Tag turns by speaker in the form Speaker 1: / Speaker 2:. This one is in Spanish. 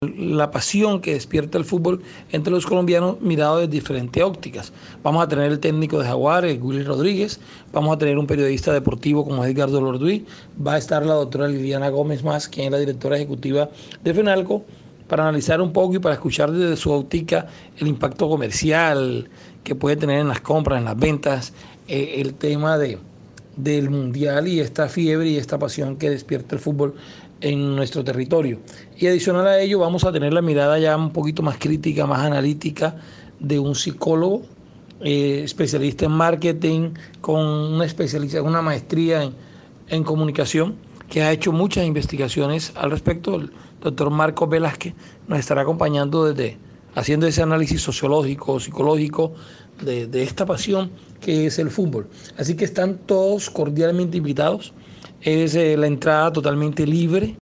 Speaker 1: la pasión que despierta el fútbol entre los colombianos mirado desde diferentes ópticas. Vamos a tener el técnico de Jaguares, Willy Rodríguez, vamos a tener un periodista deportivo como Edgardo Lorduy, va a estar la doctora Liliana Gómez Más, quien es la directora ejecutiva de FENALCO, para analizar un poco y para escuchar desde su óptica el impacto comercial que puede tener en las compras, en las ventas, el tema del mundial y esta fiebre y esta pasión que despierta el fútbol en nuestro territorio. Y adicional a ello vamos a tener la mirada ya un poquito más crítica, más analítica de un psicólogo, especialista en marketing, con una maestría en comunicación, que ha hecho muchas investigaciones al respecto. El doctor Marcos Velázquez nos estará acompañando desde haciendo ese análisis sociológico, psicológico de esta pasión que es el fútbol. Así que están todos cordialmente invitados. Es la entrada totalmente libre.